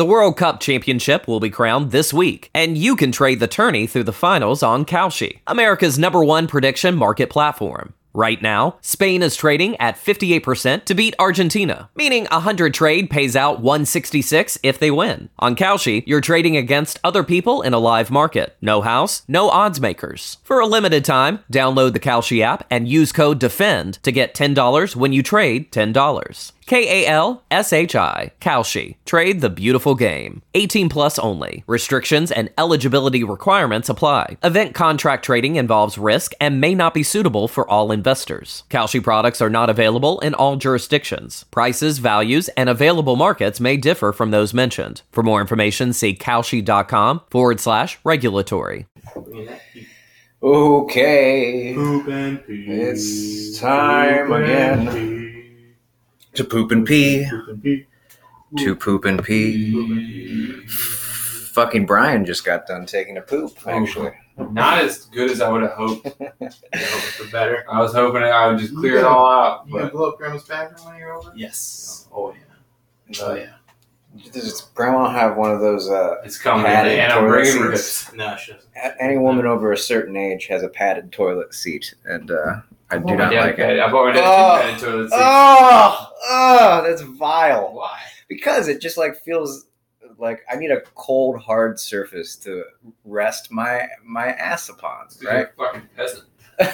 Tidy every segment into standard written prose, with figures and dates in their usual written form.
The World Cup Championship will be crowned this week, and you can trade the tourney through the finals on Kalshi, America's #1 prediction market platform. Right now, Spain is trading at 58% to beat Argentina, meaning 100 trade pays out 166 if they win. On Kalshi, you're trading against other people in a live market. No house, no odds makers. For a limited time, download the Kalshi app and use code DEFEND to get $10 when you trade $10. Kalshi. Kalshi. Trade the beautiful game. 18 plus only. Restrictions and eligibility requirements apply. Event contract trading involves risk and may not be suitable for all investors. Kalshi products are not available in all jurisdictions. Prices, values, and available markets may differ from those mentioned. For more information, see kalshi.com/regulatory. Okay. Poop and pee. It's time again. To poop and pee. Poop and pee. To poop and pee. Poop and pee. Fucking Brian just got done taking a poop, actually. Not as good as I would have hoped. For better. I was hoping I would just clear it all out. You gonna But blow up Grandma's bathroom when you're over? yes. Oh yeah. Oh yeah. Does Grandma have one of those, It's coming. Padded And I'm toilet bringing seats? rips. No, she doesn't. any woman over a certain age has a padded toilet seat, and I do not like it. I bought my dad Oh. two padded toilet seats. Oh, that's vile. Why? Because it just like feels like I need a cold, hard surface to rest my ass upon, You're right? a fucking peasant.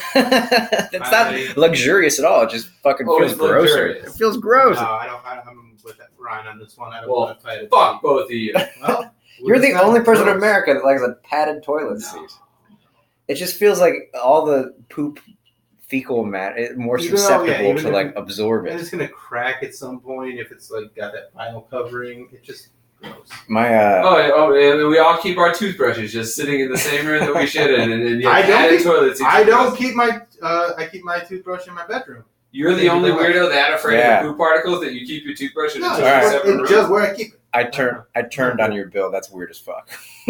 It's not luxurious at all. It just fucking Oh, feels it's grosser. luxurious. It feels gross. No, I'm with Ryan on this one. I don't Well, want to fight it. Fuck both of you. Well, You're the it's not only person in gross. America that likes a padded toilet seat. It just feels like all the poop, fecal matter more Even though, susceptible even to if like it- absorb And it. it's gonna crack at some point if it's like got that vinyl covering. It just gross. My And we all keep our toothbrushes just sitting in the same room that we shit in, and you I have don't padded keep- toilet seats. I don't keep my I keep my toothbrush in my bedroom. You're the only weirdo that afraid Yeah. of poop particles that you keep your toothbrush in No, a it's Alright. just, it's just where I keep it. I turned on your bill. That's weird as fuck. I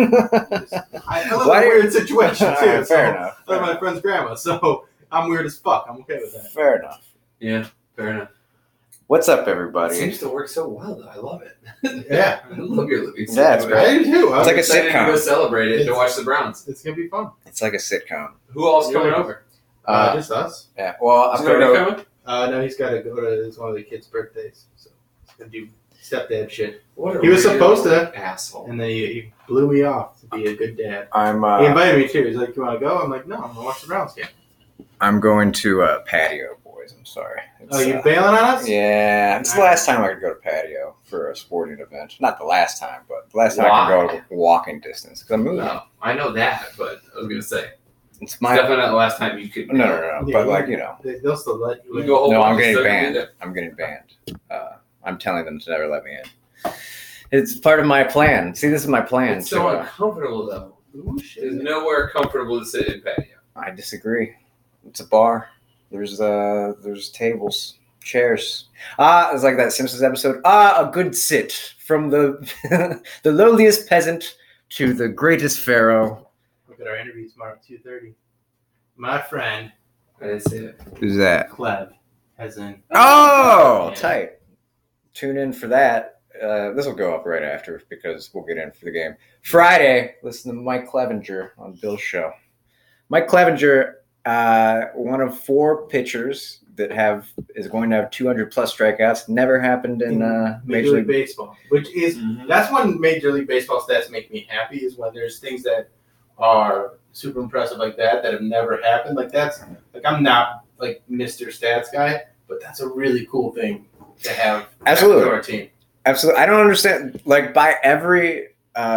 live Why in do a you- weird situation too. Alright, fair enough. I live with my friend's grandma, so I'm weird as fuck. I'm okay with that. Fair enough. Yeah, fair enough. What's up, It everybody? seems to work so well, though. I love it. Yeah. I love your living. Yeah, it's great. I do too. It's like a excited to sitcom. go celebrate it to It's- watch the Browns. It's gonna be fun. It's like a sitcom. Who else coming over? Just us. Yeah. Well, Is I'm gonna Cody go. coming? No, he's got to go to it's one of the kids' birthdays, so he's gonna do stepdad shit. What a He was real supposed to. asshole. And then he blew me off to be a good dad. I'm He invited me too. He's like, "You want to go?" I'm like, "No, I'm gonna watch the Browns game." I'm going to patio, boys. I'm sorry. Oh, you bailing on us? Yeah, it's the last time I could go to patio for a sporting event. Not the last time, but the last time I could go to walking distance because I'm moving. No, I know that, but I was gonna say It's it's my definitely not the last time you could. no. Yeah, But like you know, They'll still let you. We in. go a whole no, I'm bunch of getting stuff to do banned. there. I'm getting banned. I'm telling them to never let me in. It's part of my plan. See, this is my plan. It's so to, uncomfortable though. Ooh, shit. There's nowhere comfortable to sit in patio. I disagree. It's a bar. There's tables, chairs. It's like that Simpsons episode. A good sit from the the lowliest peasant to the greatest pharaoh. Look at our interview tomorrow at 2:30. My friend I didn't see it. Who's that? Clev has in. Oh, Yeah. tight. Tune in for that. This will go up right after because we'll get in for the game. Friday, listen to Mike Clevenger on Bill's show. Mike Clevenger, one of 4 pitchers that is going to have 200 plus strikeouts. Never happened in Major League Baseball, which is Mhm. that's when Major League Baseball stats make me happy. Is when there's things that are super impressive like that have never happened. Like that's like I'm not like Mr. Stats guy, but that's a really cool thing to have. Absolutely. to our team. Absolutely. I don't understand. Like by every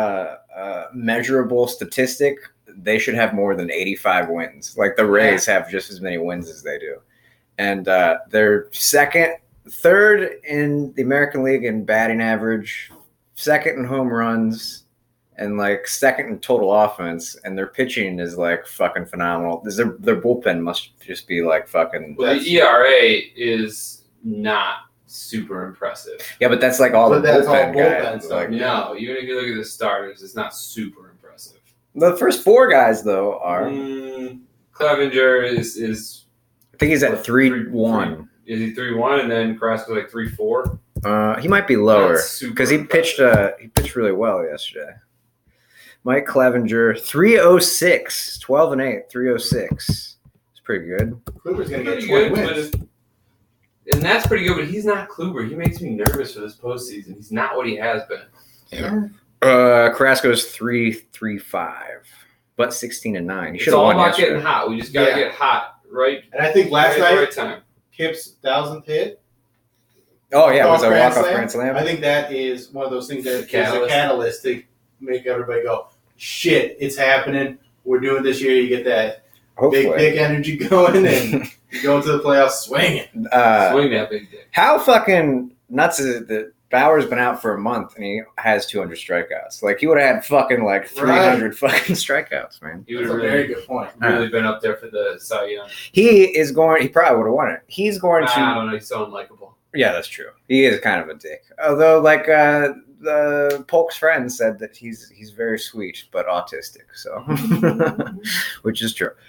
measurable statistic, they should have more than 85 wins. Like the Rays have just as many wins as they do. And they're third in the American League in batting average, second in home runs, and like second in total offense. And their pitching is like fucking phenomenal. Their bullpen must just be like fucking. Well, the ERA is not super impressive. Yeah, but that's like all But the that's all bullpen bullpen guys. stuff. Like, No, even if you look at the starters, it's not super impressive. the first 4 guys though are. Clevenger is I think he's at what, 3-1. Is he 3-1 and then Carrasco's like 3-4? He might be lower That's super because he pitched really well yesterday. Mike Clevenger, 306, 12-8, 306. It's pretty good. Kluber's going to get Pretty 20 good, but wins. and that's pretty good, but he's not Kluber. He makes me nervous for this postseason. He's not what he has been. Carrasco's 3.35, but 16-9. He It's should have all won about yesterday. getting hot. We just got to get hot, right? And I think last right, night, right time. Kip's 1,000th hit. Oh yeah, it was a Grand walk-off Slam. Grand Slam. I think that is one of those things that is a Catalyst. catalyst to make everybody go, shit, it's happening. We're doing this year. You get that Hopefully. big energy going and you go into the playoffs swinging. Swing that big dick. How fucking nuts is it that Bauer's been out for a month and he has 200 strikeouts? Like, he would have had fucking, 300 fucking strikeouts, man. He would That's have a very really, good point. really been up there for the Cy Young. He probably would have won it. He's going to. I don't know. He's so unlikable. Yeah, that's true. He is kind of a dick. Although, the Polk's friend said that he's very sweet but autistic, so which is true.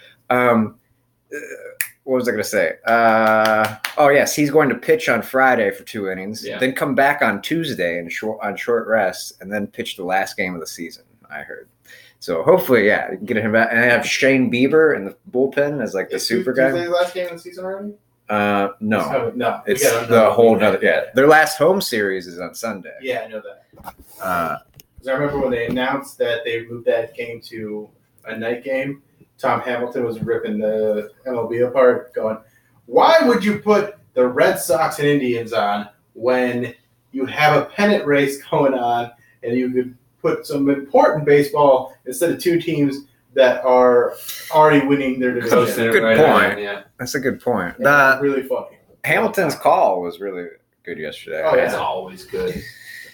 What was I going to say? Oh yes, he's going to pitch on Friday for 2 innings, then come back on Tuesday on short rest, and then pitch the last game of the season. I heard. So hopefully, you can get him back. And I have Shane Bieber in the bullpen as the super guy. Tuesday's last game of the season already? No. No. It's the whole nother. Yeah, their last home series is on Sunday. Yeah, I know that. 'Cause I Uh, remember when they announced that they moved that game to a night game, Tom Hamilton was ripping the MLB apart, going, why would you put the Red Sox and Indians on when you have a pennant race going on and you could put some important baseball instead of two teams that are already winning their division? Coasting it Good right point. on, yeah. that's a good point. Yeah, it's really funny. Hamilton's call was really good yesterday. Oh, yeah. It's always good.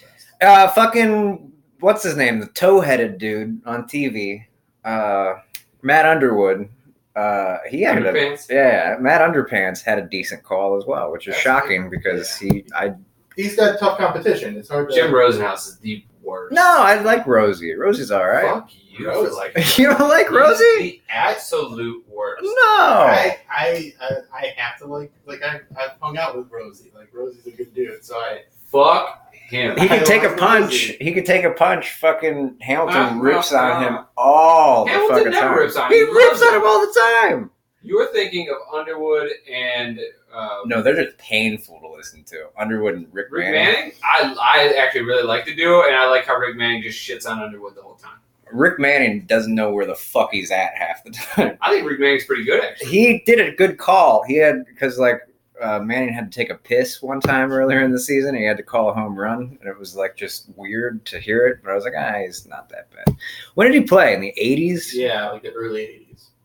Fucking what's his name? The toe-headed dude on TV. Matt Underwood. He had Underpants? Matt Underpants had a decent call as well, which is shocking because He's got tough competition. It's hard to. Jim Rosenhaus is the worst. No, I like Rosie. Rosie's all right. Fuck you for like You don't like He's Rosie? the absolute worst. No. I have to I've hung out with Rosie. Like, Rosie's a good dude, so Fuck him. He I could take a like punch. Rosie. He could take a punch. Fucking Hamilton rips uh, on him all the Hamilton fucking never time. rips on him. He He rips loves on him. him all the time. You're thinking of Underwood and No, they're just painful to listen to. Underwood and Rick Rick Manning. Manning. I actually really like the duo, and I like how Rick Manning just shits on Underwood the whole time. Rick Manning doesn't know where the fuck he's at half the time. I think Rick Manning's pretty good, actually. He did a good call. He had because Manning had to take a piss one time earlier in the season. He had to call a home run, and it was just weird to hear it. But I was like, he's not that bad. When did he play? In the 80s? yeah, like the early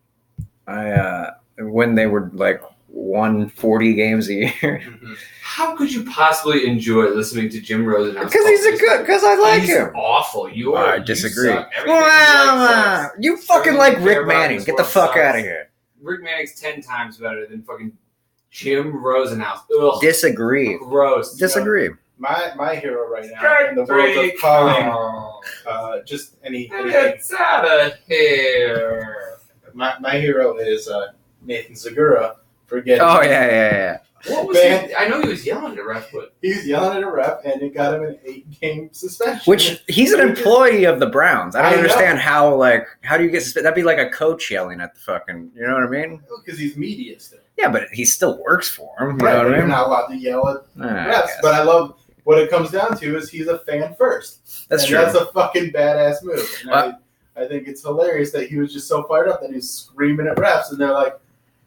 80s. When they were won 40 games a year. Mm-hmm. How could you possibly enjoy listening to Jim Rosenhaus? Because I like He's him. awful. I disagree. You suck. Everything you like sucks. You fucking Everything like you care Rick about in Manning. this Get the world fuck sucks. out of here. Rick Manning's 10 times better than fucking Jim Rosenhaus. Ugh. Disagree. Gross. Disagree. My hero right now in the world of calling just anything. It's out of here. My hero is Nathan Segura for getting. Oh, yeah. What was he? I know he was yelling at ref, but He was yelling at a ref, and it got him an 8-game suspension. Which he's an employee of the Browns. I don't I know. understand how do you get suspended? That'd be like a coach yelling at the fucking, you know what I mean? because he's media still. Yeah, but he still works for him. You Right, know but what I you're mean? not allowed to yell at I refs. guess. But I love what it comes down to is he's a fan first. That's and true. That's a fucking badass move. And I think it's hilarious that he was just so fired up that he's screaming at refs, and they're like,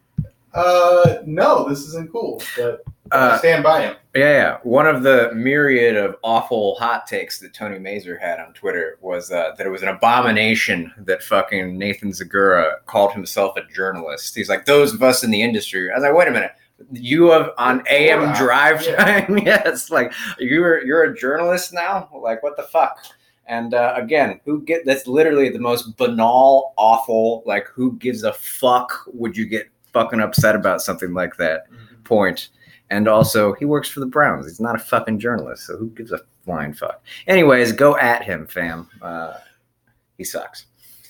no, this isn't cool. But I stand by him. Yeah. One of the myriad of awful hot takes that Tony Mazur had on Twitter was that it was an abomination that fucking Nathan Segura called himself a journalist. He's like, those of us in the industry. I was like, wait a minute. You have on AM drive time? Yes. You're a journalist now? Like, what the fuck? And again, that's literally the most banal, awful, who gives a fuck would you get fucking upset about something like that point. And also, he works for the Browns. He's not a fucking journalist, so who gives a flying fuck? Anyways, go at him, fam. He sucks.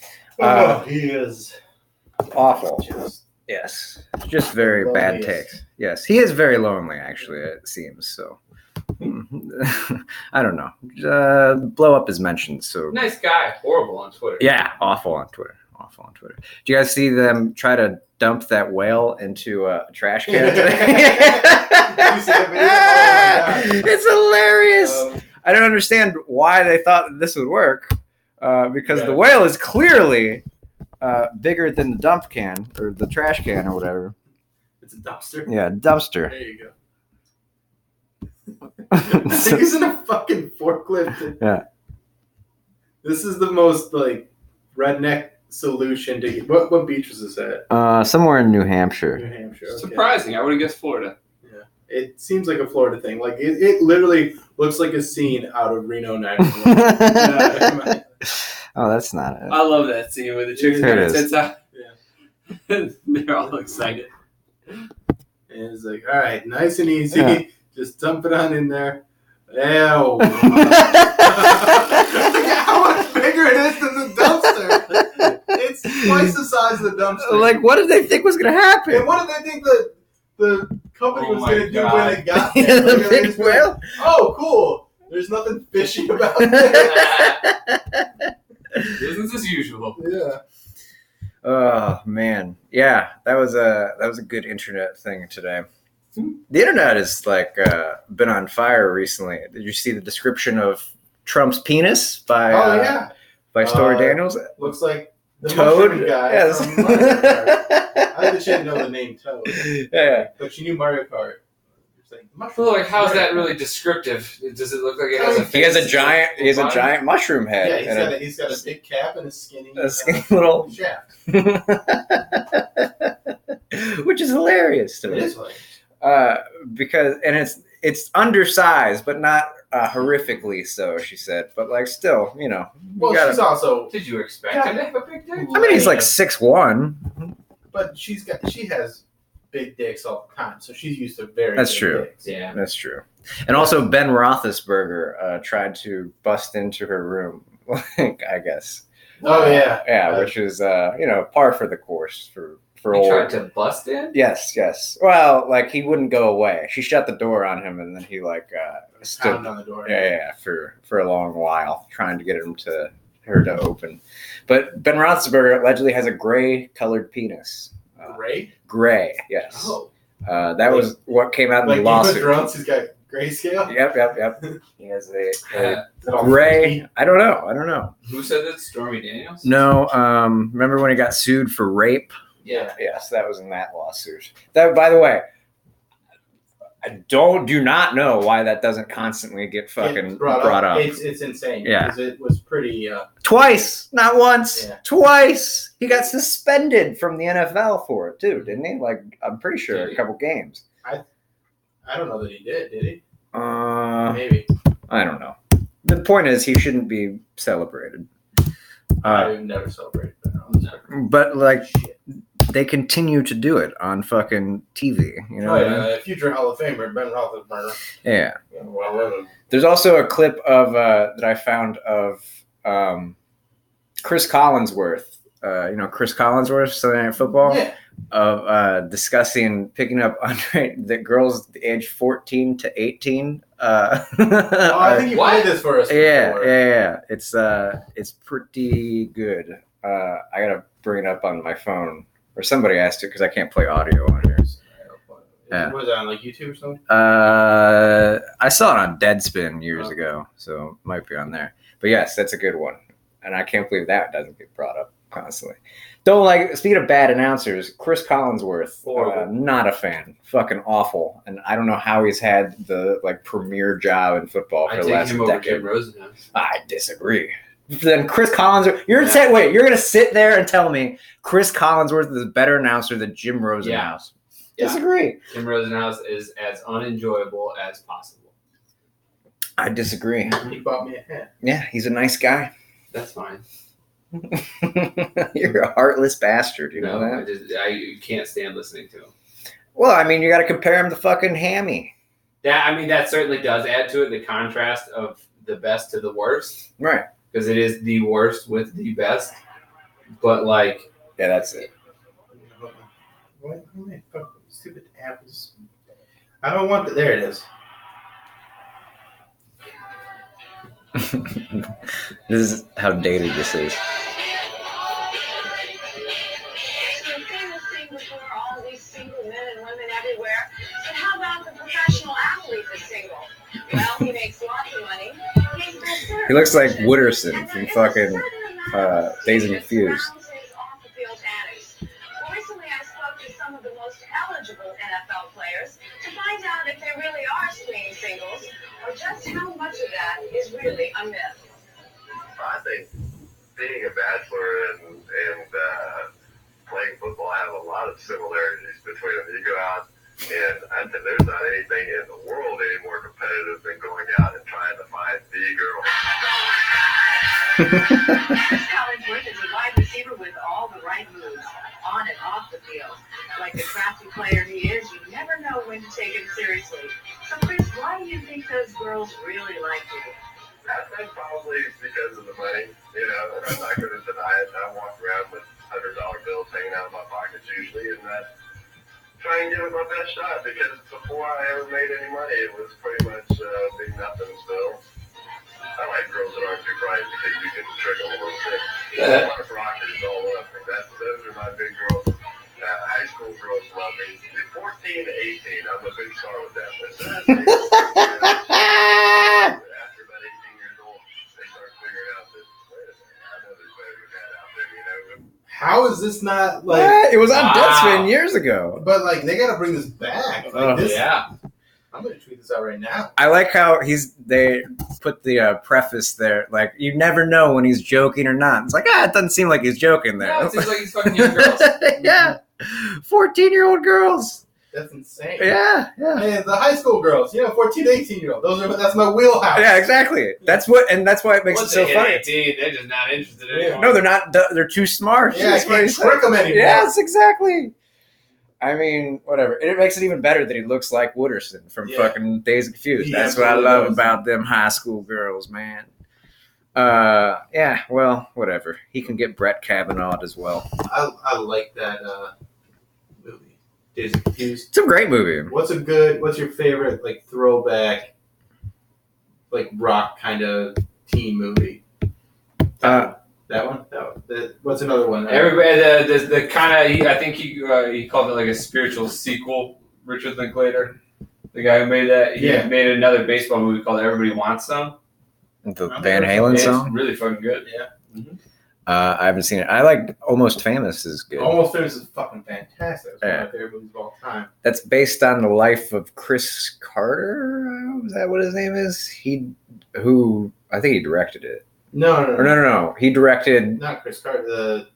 He is Awful. just Yes. Just very bad Loneliest. takes. Yes. He is very lonely, actually, it seems. So I don't know. Blow up is mentioned, so Nice guy, horrible on Twitter. yeah, awful on Twitter. Do you guys see them try to dump that whale into a trash can today? You see that video? Oh my God. It's hilarious. I don't understand why they thought this would work, because the whale is clearly bigger than the dump can or the trash can or whatever. It's a dumpster. Yeah, dumpster. There you go. Thing is in a fucking forklift. Yeah. This is the most like redneck solution to get. What beach was this at? Somewhere in New Hampshire. New Hampshire. Okay. Surprising. I would have guessed Florida. Yeah. It seems like a Florida thing. Like it literally looks like a scene out of Reno 911. Oh, that's not it. I love that scene where the chicks There got it their is. tits out. Yeah. They're all excited. And it's like, all right, nice and easy. Yeah. Just dump it on in there. Ew. Look at how much bigger it is than the dumpster. It's twice the size of the dumpster. Like, what did they think was going to happen? And what did they think the company Oh was my going to do God. when it got there? The Like, they big just be like, whale? oh, cool. There's nothing fishy about it. Business as usual. Yeah. Oh man, yeah, that was a good internet thing today. The internet has been on fire recently. Did you see the description of Trump's penis by Stormy Daniels? Looks like the Toad mushroom guy yes. from Mario Kart. I think she didn't know the name Toad, Yeah. but she knew Mario Kart. It's like, Well, like, how's that really descriptive? Does it look like it has a He has a face? giant mushroom head Yeah, and he's got a big cap and a skinny little shaft. which is hilarious to It me. is like Because it's undersized, but not horrifically so. She said, but still, you well, gotta- she's also, Did you expect him to have a big dick? I mean, he's like 6'1". but she has big dicks all the time, so she's used to very. That's big true. Dicks. Yeah. That's true. And also, Ben Roethlisberger tried to bust into her room. I guess. Oh yeah. Yeah, which is par for the course for He old. tried to bust in? Yes. Well, he wouldn't go away. She shut the door on him, and then he stood Pound on the door. yeah, for a long while trying to get her to open. But Ben Roethlisberger allegedly has a gray-colored penis. Ray. Gray, yes. Oh. That was what came out in Like the Game of lawsuit. Thrones, he's got grayscale. Yep. He has a All gray. I don't know. Who said that? Stormy Daniels? No. Remember when he got sued for rape? Yeah. Yes, that was in that lawsuit. That, by the way, I do not know why that doesn't constantly get fucking It's brought up. It's insane. Yeah. Because it was pretty. Twice, not once. Yeah. Twice. He got suspended from the NFL for it too, didn't he? I'm pretty sure Did a he? couple games. I don't know that he did he? Uh, Maybe. I don't know. The point is, he shouldn't be celebrated. I've never celebrated that. But Shit. they continue to do it on fucking TV. You know Oh, what I mean? yeah, future Hall of Famer Ben Roethlisberger. Yeah. Well living. There's also a clip of that I found of Chris Collinsworth. Chris Collinsworth, Sunday Night Football, Yeah. of discussing picking up the girls age 14 to 18. Oh, I think you What? played this for us. before. Yeah. It's pretty good. I gotta bring it up on my phone, or somebody asked it because I can't play audio on here. Yeah. Was that on YouTube or something? I saw it on Deadspin years ago, so it might be on there. But yes, that's a good one, and I can't believe that doesn't get brought up constantly. Speaking of bad announcers, Chris Collinsworth, not a fan, fucking awful, and I don't know how he's had the premier job in football for I the take last him over decade. Jim Rosenhaus. I disagree. Then Chris Collinsworth, you're gonna sit there and tell me Chris Collinsworth is a better announcer than Jim Rosenhaus? Yeah. Disagree. Jim Rosenhaus is as unenjoyable as possible. I disagree. He bought me a hat. Yeah, he's a nice guy. That's fine. You're a heartless bastard, you know No, that? I can't stand listening to him. Well, I mean, you got to compare him to fucking Hammy. That certainly does add to it, the contrast of the best to the worst, Right. because it is the worst with the best. But Yeah, that's it. What? My fucking stupid app is. I don't want the. There it is. This is how dated this is. So the famous thing before all these single men and women everywhere. So how about the professional athlete that's single? Well, he makes lots of money. He looks like Wooderson from fucking Dazed and Confused. Recently, I spoke to some of the most eligible NFL players to find out if they really are swinging singles or just how much of that is really a myth. I think being a bachelor and playing football have a lot of similarities between them. You go out and there's not anything in the world any more competitive than going out and trying to find the girl. Collinsworth is a wide receiver with all the right moves, on and off the field. Like the crafty player he is, you never know when to take him seriously. So, Chris, why do you think those girls really like you? I think probably because of the money, you know, and I'm not going to deny it. I walk around with $100 bills hanging out of my pockets usually, and I try and give it my best shot because before I ever made any money, it was pretty much big nothing still. I like girls that aren't too bright because you can trick them a little bit. Mark Rocket is all up. Those are my big girls. High school girls love me. 14 to 18, I'm a big star with them. After about 18 years old, they start figuring out that, wait a minute, I know there's better than that out there, you know? How is this not like? What? It was on Wow. Deadspin years ago. But like, they gotta bring this back. Like this. Yeah. I'm gonna tweet this out right now. I like how they put the preface there, like you never know when he's joking or not. It's like, it doesn't seem like he's joking there. No, it seems like he's fucking young girls. Yeah, 14-year-old girls. That's insane. Yeah. And the high school girls, 14 to 18-year-old. That's my wheelhouse. Yeah, exactly. That's why it makes Once it so they hit funny. 18, they're just not interested anymore. No, they're not. They're too smart. Yeah, I That's what can't he said. trick them anymore. Yes, exactly. I mean, whatever. It makes it even better that he looks like Wooderson from fucking Dazed and Confused. He That's what I absolutely love does. about them high school girls, man. Yeah, well, whatever. He can get Brett Kavanaugh as well. I like that movie. Dazed and Confused. It's a great movie. What's your favorite like throwback, like rock kind of teen movie? That one. What's another one? Everybody, the kind of, I think he called it like a spiritual sequel. Richard Linklater, the guy who made that, he made another baseball movie called Everybody Wants Some. The Van Halen song? It's really fucking good. Yeah. I haven't seen it. I like Almost Famous is good. Almost Famous is fucking fantastic. It's one Yeah. of my favorite movies of all time. That's based on the life of Chris Carter. Is that what his name is? I think he directed it. No. Or no. He directed. Not Chris Carter.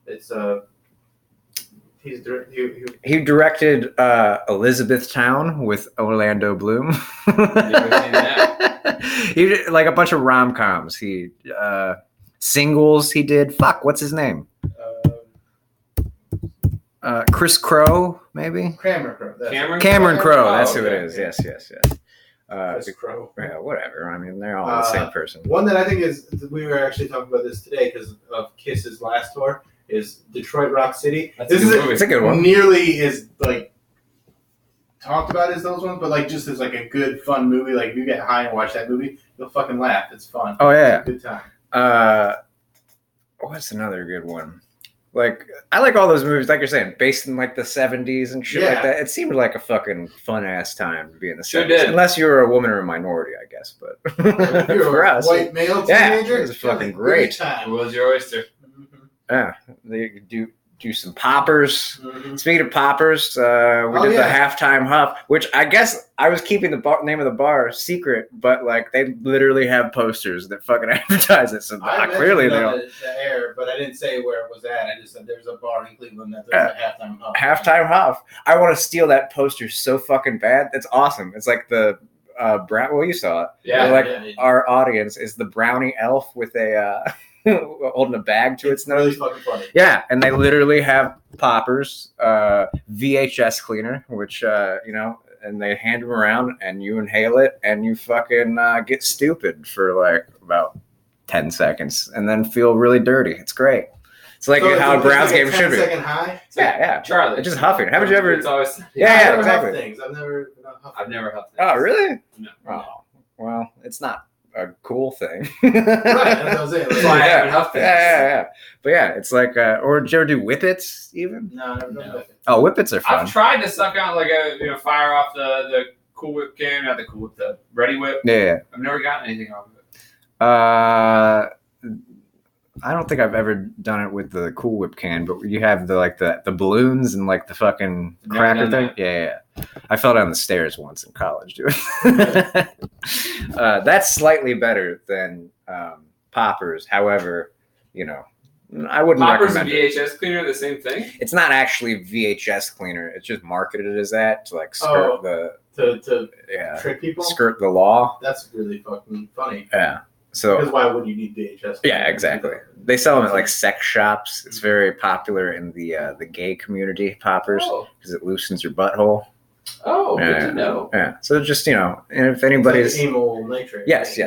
He directed Elizabethtown with Orlando Bloom. Never seen that. He did like a bunch of rom-coms. He singles. He did. Fuck, what's his name? Chris Crow, maybe. Cameron Crowe. Cameron Crowe. That's Oh, who it okay. is. Yes. Chris Crowe. Yeah, whatever. I mean, they're all the same person. One that I think is, we were actually talking about this today because of Kiss's last tour, is Detroit Rock City. That's This a good is movie. It's a good one. nearly as like talked about as those ones, but like just as like a good fun movie. Like if you get high and watch that movie, you'll fucking laugh. It's fun. Oh yeah. It's a good time. What's another good one? Like, I like all those movies, like you're saying, based in like the 70s and shit Yeah. like that. It seemed like a fucking fun ass time to be in the 70s. Sure did. Unless you were a woman or a minority, I guess. But If you're for a us, white male Yeah, teenager, it was fucking it's a great. time. What was your oyster? yeah, they could do some poppers. Mhm. Speaking of poppers, we did the yeah. halftime huff, which I guess I was keeping the name of the bar secret, but like they literally have posters that fucking advertise it. So I clearly they mentioned don't. on the air, but I didn't say where it was at. I just said there's a bar in Cleveland that does a halftime huff. Halftime huff. I want to steal that poster so fucking bad. That's awesome. It's like the brown. Well, you saw it. Yeah. Like yeah. our audience is the brownie elf with a holding a bag to its It's really nose. fucking funny. Yeah, and they literally have poppers, VHS cleaner, which and they hand them around, and you inhale it, and you fucking get stupid for like about 10 seconds, and then feel really dirty. It's great. It's like So how a it's Browns like game should be. 10-second high. Yeah. Charlie. It's just huffing. Haven't you ever? It's always. Yeah, I've never exactly. huffed things. I've never huffed I've never huffed. Oh, really? No. Oh, well, it's not a cool thing. Right, that's what I'm saying. Like, Fly yeah. and huff things. Yeah. But yeah, it's like, or did you ever do whippets even? No, never done No. that. Oh, whippets are fun. I've tried to suck out like fire off the Cool Whip can, not the Cool Whip, the Ready Whip. Yeah. I've never gotten anything off of it. I don't think I've ever done it with the Cool Whip can, but you have the balloons and like the fucking Never cracker done thing. that. Yeah. I fell down the stairs once in college doing it. That's slightly better than poppers. However, I wouldn't Poppers and recommend it. VHS cleaner are the same thing? It's not actually VHS cleaner. It's just marketed as that to like skirt To yeah trick people. skirt the law. That's really fucking funny. Yeah. So Because why would you need VHS? yeah, exactly. They sell them at like sex shops. It's very popular in the gay community, poppers, Oh, because it loosens your butthole. good Yeah. to know. Yeah. So just and if It's anybody's like amyl nitrate. yes.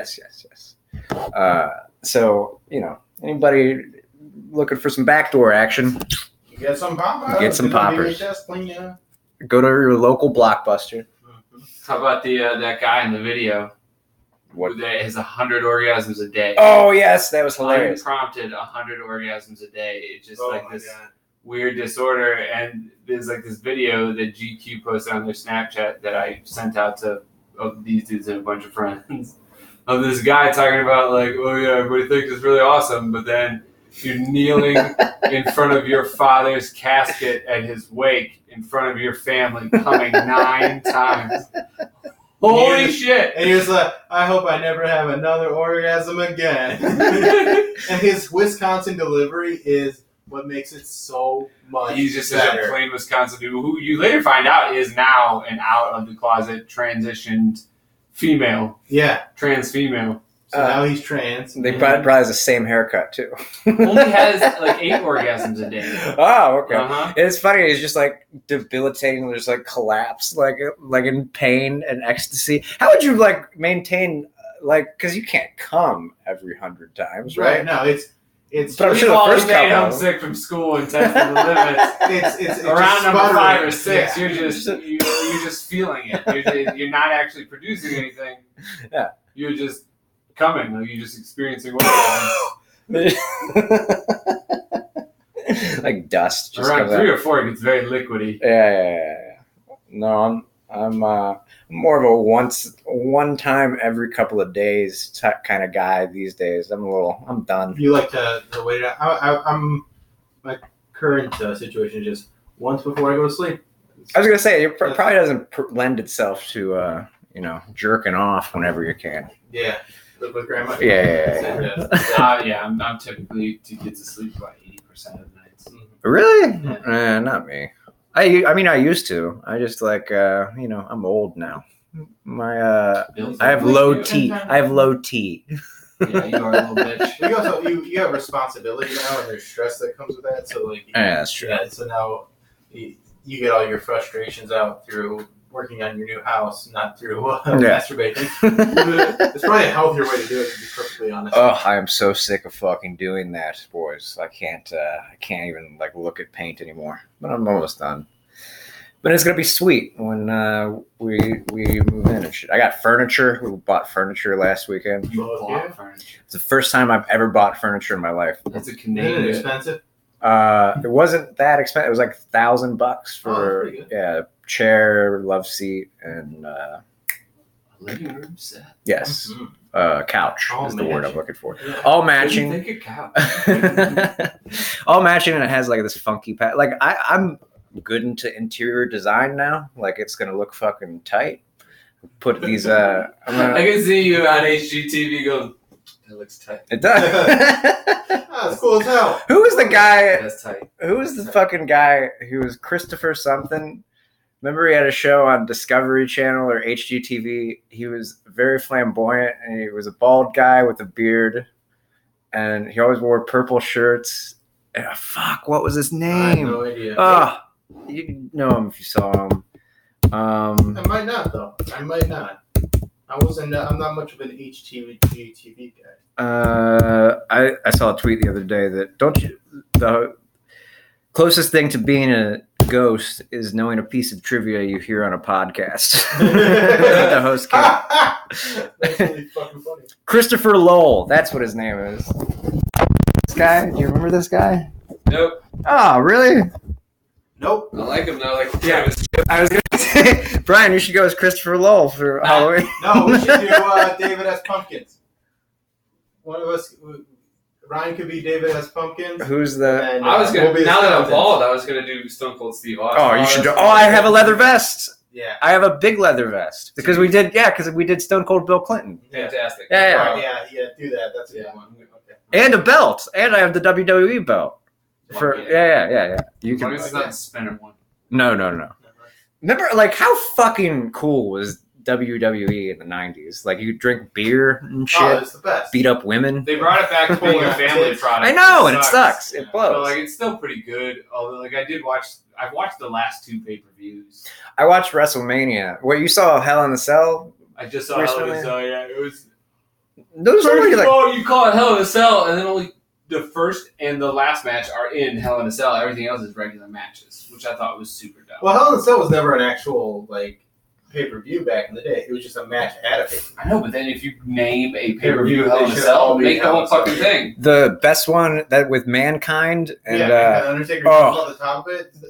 So anybody looking for some backdoor action, You get some poppers. Get some poppers. VHS cleaner. go to your local Blockbuster. How about that guy in the video What? that has 100 orgasms a day? Oh yes, that was hilarious. Unprompted 100 orgasms a day. It's just Oh like my this God. weird disorder. And there's like this video that GQ posted on their Snapchat that I sent out to these dudes and a bunch of friends of this guy talking about like, oh yeah, everybody thinks it's really awesome, but then you're kneeling in front of your father's casket at his wake in front of your family, coming 9 times. Holy Yeah. shit! And he was like, I hope I never have another orgasm again. And his Wisconsin delivery is what makes it so much He's just such a better. plain Wisconsin dude who you later find out is now an out of the closet transitioned female, Yeah. trans female. So now he's trans. They probably has the same haircut too. Only has like 8 orgasms a day. Oh, okay. Uh-huh. It's funny. It's just like debilitating. There's like collapse, like in pain and ecstasy. How would you like maintain because you can't come every 100 times, right? No, it's But I'm sure the Well, first you made couple. homesick from school and tested the limits. it's Around just number 5 or sputtering. 6, Yeah. you're just feeling it. You're not actually producing anything. Yeah. You're just coming. Like you're just experiencing orgasms. Like dust. Just Around comes 3 out. or 4, it gets very liquidy. Yeah. No, I'm more of a one time every couple of days kind of guy these days. I'm done. You like to wait it out. I'm my current situation is just once before I go to sleep. I was gonna say it probably doesn't lend itself to jerking off whenever you can. Yeah. Live with grandma. Yeah. Yeah, I'm typically to get to sleep about 80% of the nights. Really? Yeah. Not me. I mean, I used to. I just I'm old now. I have low T. I have low T. Yeah, you are a little bitch. You also you have responsibility now, and there's stress that comes with that. So like, Yeah, that's true. yeah. So now you get all your frustrations out through working on your new house, not through masturbating. It's probably a healthier way to do it, to be perfectly honest. Oh, I am so sick of fucking doing that, boys. I can't even like look at paint anymore. But I'm almost done. But it's gonna be sweet when we move in and shit. I got furniture. We bought furniture last weekend. You Both, bought yeah. furniture. It's the first time I've ever bought furniture in my life. That's a Isn't it Canadian. expensive? It wasn't that expensive. It was like $1,000 Oh, for that's pretty good. chair, love seat, and Living room set. yes, Mhm. couch All is the word I'm matching. looking for. Yeah. All What do you matching. think a couch? All matching, and it has like this funky pat. Like I'm good into interior design now. Like it's gonna look fucking tight. Put these. I'm I gonna. can see you on HGTV going, that looks tight. It does. Oh, it's cool as hell. Who was the guy? That's tight. Who was the fucking guy who was Christopher something? Remember he had a show on Discovery Channel or HGTV. He was very flamboyant, and he was a bald guy with a beard, and he always wore purple shirts. Fuck, what was his I have name? no idea. Oh, you know him if you saw him. I might not though. I might not. I'm not much of an HGTV guy. I saw a tweet the other day that the closest thing to being a ghost is knowing a piece of trivia you hear on a podcast. The host can't. That's really fucking funny. Christopher Lowell, that's what his name is. This guy, do you remember this guy? Nope. Oh, really? Nope. I like him though. Like, Yeah. I was gonna say, Brian, you should go as Christopher Lowell for Halloween. No, we should do David S. Pumpkins. One of us, Ryan could be David S. Pumpkins. Who's the? And, I was gonna. we'll be the now that I'm Skeletons. bald, I was gonna do Stone Cold Steve Austin. Oh, you should. that's Oh, I have a leather cool. vest. Yeah. I have a big leather vest because we did Stone Cold Bill Clinton Fantastic. Yeah. Yeah, do that. That's a good Yeah. one. Okay. and a belt, and I have the WWE belt. For yeah. You As long can. as it's not the spinner one. No. Remember, like, how fucking cool was WWE in the '90s? Like, you drink beer and shit, Oh, it's the best. beat up women. They brought it back to being a family product. I know, and it sucks. It blows. But like, it's still pretty good. Although, like, I've watched the last 2 pay-per-views. I watched WrestleMania. What, you saw Hell in a Cell? I just saw Hell in a Recently? Cell. Yeah, it was. Those are First only of like all, you call it Hell in a Cell, and then only the first and the last match are in Hell in a Cell. Everything else is regular matches, which I thought was super dumb. Well, Hell in a Cell was never an actual like pay-per-view back in the day. It was just a match at a pay-per-view. I know, but then if you name a Pay-per-view, pay-per-view Hell in they a should Cell, all be make the Hell in whole a Cell. fucking thing. the best one that with Mankind and Undertaker oh. was on the top of it.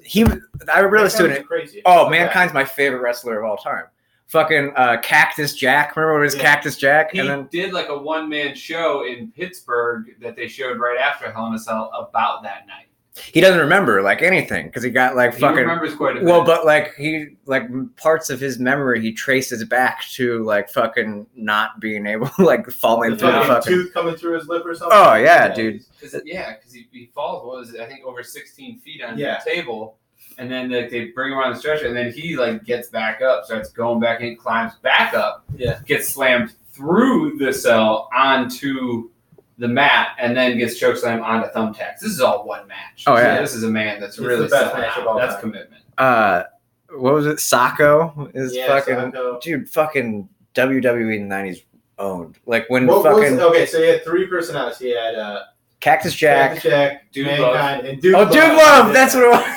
I really listened to it. Crazy. Oh, Mankind's my favorite wrestler of all time. Fucking Cactus Jack. Remember when it was Yeah. Cactus Jack? He And then did like a one-man show in Pittsburgh that they showed right after Hell in a Cell about that night. he doesn't remember like anything because he got like He fucking. remembers quite a bit. Well, but like he like parts of his memory he traces back to like fucking not being able like falling The through the fucking fucking. tooth coming through his lip or something. Oh yeah, dude. Because he falls, what was it, I think over 16 feet onto Yeah. the table, and then they bring him on the stretcher, and then he like gets back up, starts going back in, climbs back up, Yeah. gets slammed through the cell onto the mat, and then gets chokeslammed onto thumbtacks. This is all one match. Oh, yeah. So this is a man that's It's really the best selling match out. of all That's time. commitment. What was it? Sacco is Yeah, fucking Sacco. dude. Fucking WWE in the '90s owned. Like when What fucking was, okay, so he had 3 personalities. He had Cactus Jack. Cactus Jack, Dude Mankind, and Dude Oh, Love. Dude Love. That's what it was.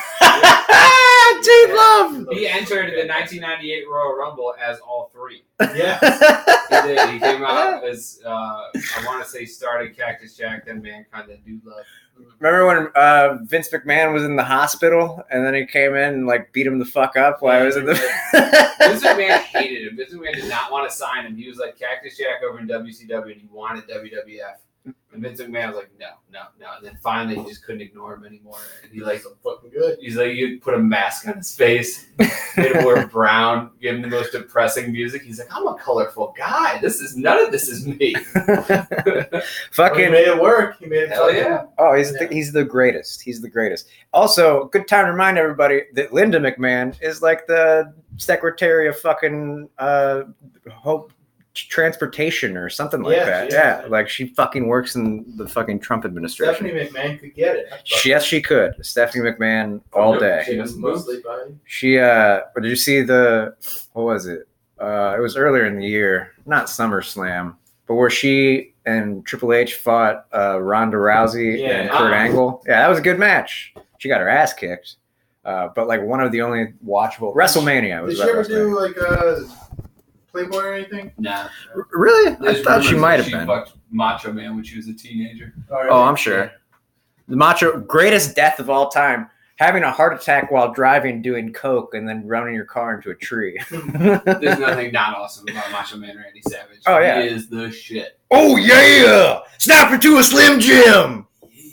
Dude Love. He entered the 1998 Royal Rumble as all 3. Yeah. He did. He came out as I want to say started Cactus Jack, then Mankind, then Dude Love. Remember when Vince McMahon was in the hospital and then he came in and like beat him the fuck up while I was in the. Vince McMahon hated him. Vince McMahon did not want to sign him. He was like Cactus Jack over in WCW, and he wanted WWF. And Vince McMahon was like, no. And then finally, he just couldn't ignore him anymore. And he like, So fucking good. he's like, you put a mask on his face, made him wear brown, give him the most depressing music. He's like, I'm a colorful guy. None of this is me. Well, he Fucking made it work. He made it Hell fucking- yeah. oh, Yeah. he's the greatest. He's the greatest. Also, good time to remind everybody that Linda McMahon is like the secretary of fucking Hope Transportation or something like Yeah, that. she Yeah, is. like she fucking works in the fucking Trump administration. Stephanie McMahon could get it. Yes, she could. Stephanie McMahon all day. She was mostly body. She did you see what was it? It was earlier in the year, not SummerSlam, but where she and Triple H fought Ronda Rousey Yeah. and Kurt Angle. Yeah, that was a good match. She got her ass kicked. But like one of the only watchable WrestleMania was Did she ever about do WrestleMania. like Playboy or anything? Nah. Really? I There's thought she rumors might that have been. fucked Macho Man when she was a teenager. Oh, I'm sure. The Macho greatest death of all time. Having a heart attack while driving, doing coke, and then running your car into a tree. There's nothing not awesome about Macho Man Randy Savage. Oh, yeah. He is the shit. Oh yeah! Snap into a Slim Jim.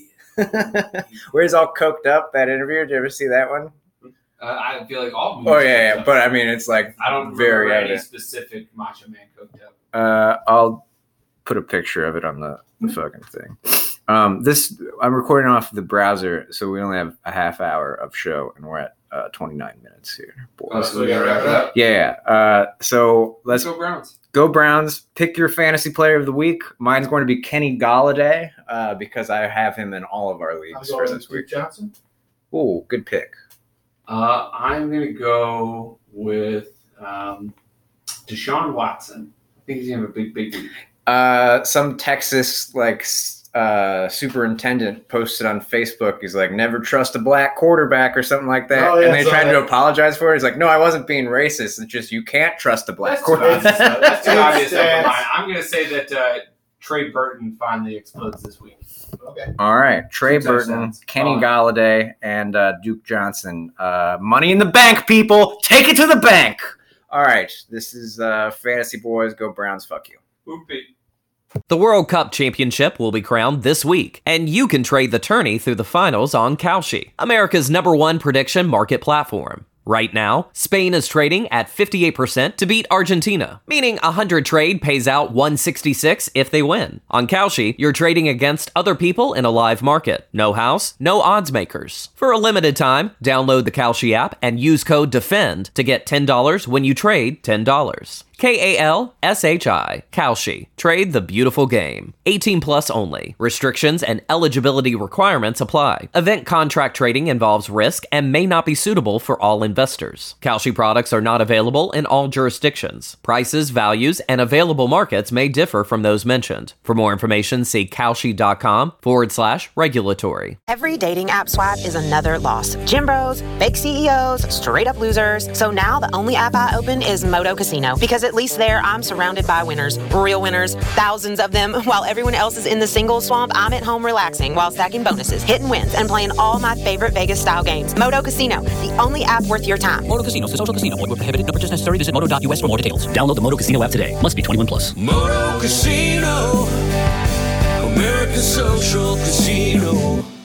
Where he's all coked up. That interview. Did you ever see that one? I feel like all Oh yeah. But I mean, it's like I don't very remember any evident. specific Macho Man cooked up. I'll put a picture of it on the fucking thing. This I'm recording off the browser, so we only have a half hour of show, and we're at 29 minutes here. boys. So we gotta wrap it up. Yeah. So let's Let's go Browns. go Browns. Pick your fantasy player of the week. Mine's going to be Kenny Galladay because I have him in all of our I'm leagues for going this with week. Johnson. Oh, good pick. I'm gonna go with Deshaun Watson. I think he's gonna have a big week. Some Texas like superintendent posted on Facebook. He's like, never trust a black quarterback or something like that. Oh, yeah, and they so tried that- to apologize for it. He's like, no, I wasn't being racist. It's just you can't trust a black That's quarterback. That's too obvious. Stats. I'm going to say that Trey Burton finally explodes this week. Okay. All right. Trey 2 Burton, touchdowns. Kenny Fine. Galladay, and Duke Johnson. Money in the bank, people. Take it to the bank. All right. This is Fantasy Boys. Go Browns. Fuck you. Whoopee. The World Cup Championship will be crowned this week, and you can trade the tourney through the finals on Kalshi, America's #1 prediction market platform. Right now, Spain is trading at 58% to beat Argentina, meaning 100 trade pays out 166 if they win. On Kalshi, you're trading against other people in a live market. No house, no odds makers. For a limited time, download the Kalshi app and use code DEFEND to get $10 when you trade $10. Kalshi. Kalshi. Trade the beautiful game. 18 plus only. Restrictions and eligibility requirements apply. Event contract trading involves risk and may not be suitable for all investors. Kalshi products are not available in all jurisdictions. Prices, values, and available markets may differ from those mentioned. For more information, see kalshi.com/regulatory. Every dating app swipe is another loss. Gym bros, fake CEOs, straight up losers. So now the only app I open is Moto Casino, because at least there I'm surrounded by winners, real winners, thousands of them. While everyone else is in the single swamp, I'm at home relaxing while stacking bonuses, hitting wins, and playing all my favorite Vegas style games. Moto Casino, the only app worth your time. Moto Casino, the social casino. Void where prohibited. No purchase necessary. Visit moto.us for more details. Download the Moto Casino app today. Must be 21 plus. Moto Casino, American Social Casino.